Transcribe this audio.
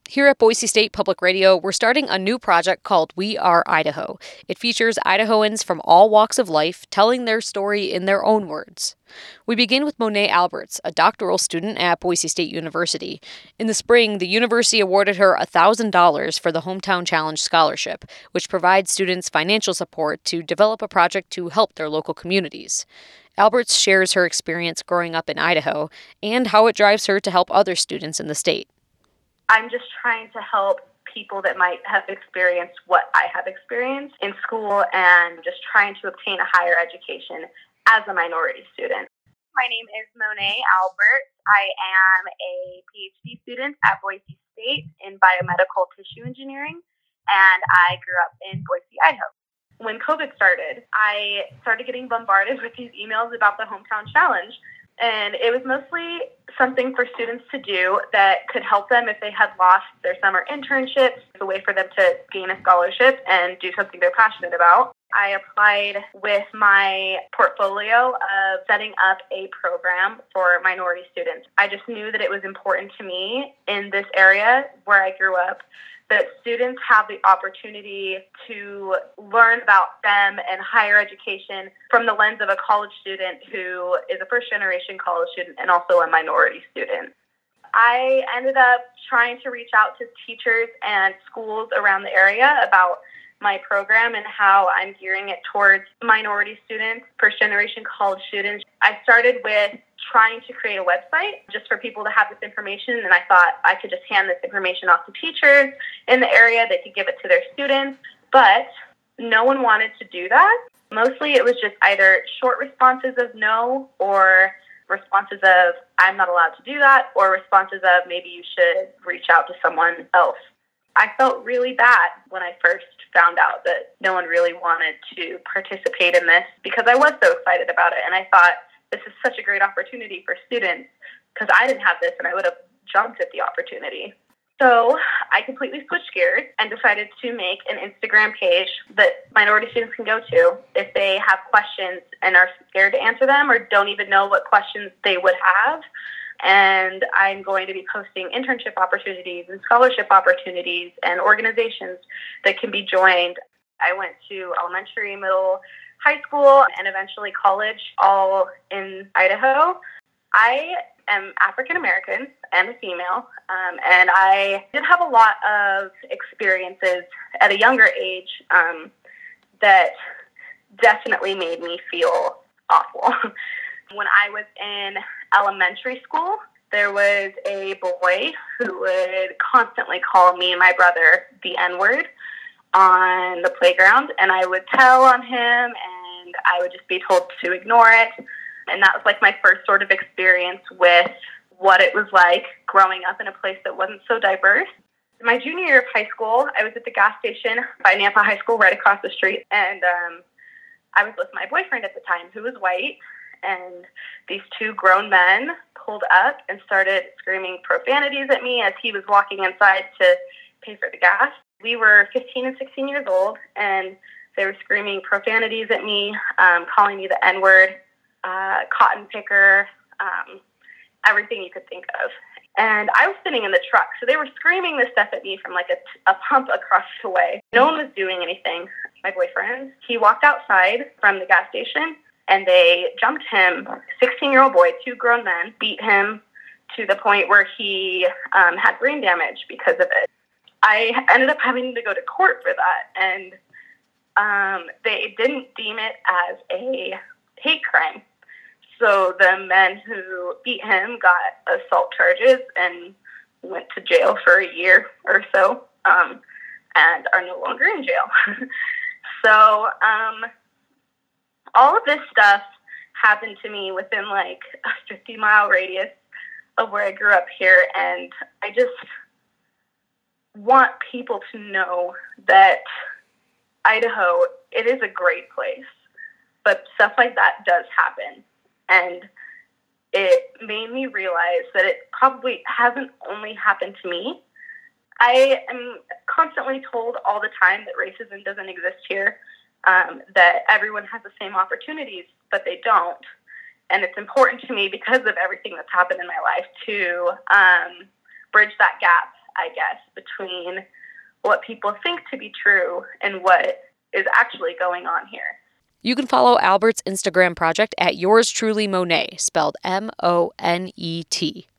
Here at Boise State Public Radio, we're starting a new project called We Are Idaho. It features Idahoans from all walks of life telling their story in their own words. We begin with Monet Alberts, a doctoral student at Boise State University. In the spring, the university awarded her $1,000 for the Hometown Challenge Scholarship, which provides students financial support to develop a project to help their local communities. Alberts shares her experience growing up in Idaho and how it drives her to help other students in the state. I'm just trying to help people that might have experienced what I have experienced in school and just trying to obtain a higher education as a minority student. My name is Monet Alberts. I am a PhD student at Boise State in biomedical tissue engineering, and I grew up in Boise, Idaho. When COVID started, I started getting bombarded with these emails about the Hometown Challenge. And it was mostly something for students to do that could help them if they had lost their summer internships, a way for them to gain a scholarship and do something they're passionate about. I applied with my portfolio of setting up a program for minority students. I just knew that it was important to me in this area where I grew up that students have the opportunity to learn about them and higher education from the lens of a college student who is a first-generation college student and also a minority student. I ended up trying to reach out to teachers and schools around the area about my program and how I'm gearing it towards minority students, first-generation college students. I started with trying to create a website just for people to have this information, and I thought I could just hand this information off to teachers in the area. They could give it to their students, but no one wanted to do that. Mostly it was just either short responses of no or responses of I'm not allowed to do that, or responses of maybe you should reach out to someone else. I felt really bad when I first found out that no one really wanted to participate in this because I was so excited about it, and I thought this is such a great opportunity for students because I didn't have this and I would have jumped at the opportunity. So I completely switched gears and decided to make an Instagram page that minority students can go to if they have questions and are scared to answer them or don't even know what questions they would have. And I'm going to be posting internship opportunities and scholarship opportunities and organizations that can be joined. I went to elementary, middle, high school, and eventually college, all in Idaho. I am African American and a female, and I did have a lot of experiences at a younger age that definitely made me feel awful. When I was in elementary school, there was a boy who would constantly call me and my brother the N-word on the playground, and I would tell on him, and I would just be told to ignore it. And that was like my first sort of experience with what it was like growing up in a place that wasn't so diverse. My junior year of high school, I was at the gas station by Nampa High School right across the street, and I was with my boyfriend at the time, who was white, and these two grown men pulled up and started screaming profanities at me as he was walking inside to pay for the gas. We were 15 and 16 years old, and they were screaming profanities at me, calling me the N-word, cotton picker, everything you could think of. And I was sitting in the truck, so they were screaming this stuff at me from like a pump across the way. No one was doing anything. My boyfriend, he walked outside from the gas station, and they jumped him, 16-year-old boy, two grown men, beat him to the point where he had brain damage because of it. I ended up having to go to court for that, and they didn't deem it as a hate crime. So the men who beat him got assault charges and went to jail for a year or so, and are no longer in jail. So all of this stuff happened to me within like a 50-mile radius of where I grew up here, and I just want people to know that Idaho, it is a great place, but stuff like that does happen. And it made me realize that it probably hasn't only happened to me. I am constantly told all the time that racism doesn't exist here, that everyone has the same opportunities, but they don't. And it's important to me because of everything that's happened in my life to bridge that gap I guess, between what people think to be true and what is actually going on here. You can follow Albert's Instagram project at Yours Truly Monet, spelled Monet.